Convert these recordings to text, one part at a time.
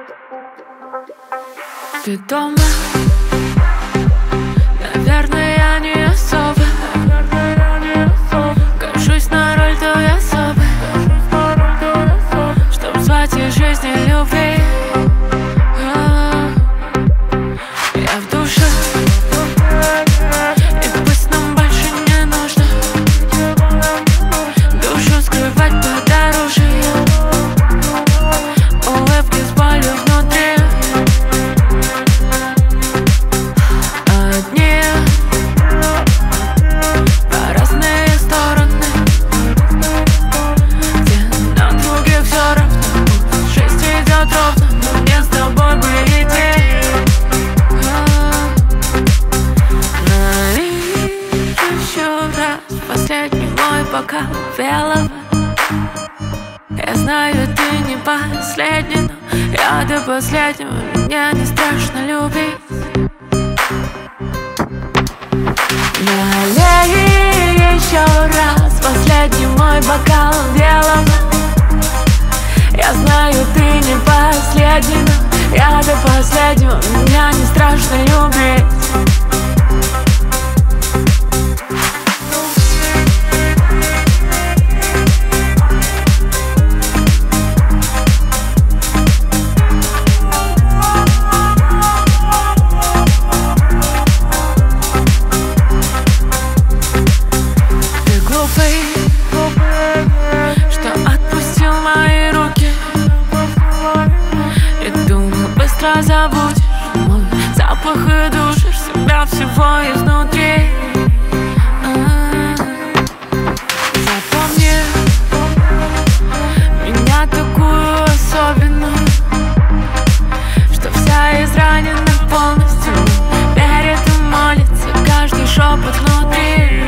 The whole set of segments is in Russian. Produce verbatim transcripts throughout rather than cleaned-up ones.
Ты дома? Наверное, я не особо. Кажусь на роль той особы, чтоб звать из жизни любви. Я в душе, и пусть нам больше не нужно душу скрывать подороже. Улыбки с болью внутри, одни по разные стороны, где на других все равно. Жизнь идет ровно, но мне с тобой бы идти. Налью еще раз последний мой бокал белого. Я знаю, ты не последний, но я до последнего, мне не страшно любить. Налей еще раз последний мой бокал белого. Я знаю, ты не последний, но я до последнего, мне не страшно любить. Что отпустил мои руки и думал, быстро забудешь мой запах и душишь себя всего изнутри. Запомни меня такую особенную, что вся изранена полностью, верит и молится каждый шепот внутри.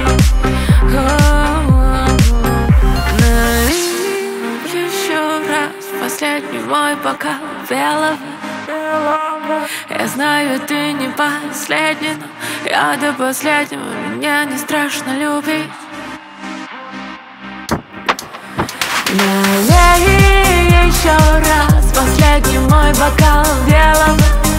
Последний мой бокал белого. Я знаю, ты не последний, но я до последнего, мне не страшно любить. Налей еще раз последний мой бокал белого.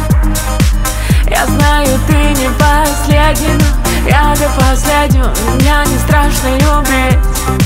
Я знаю, ты не последний, но я до последнего, мне не страшно любить.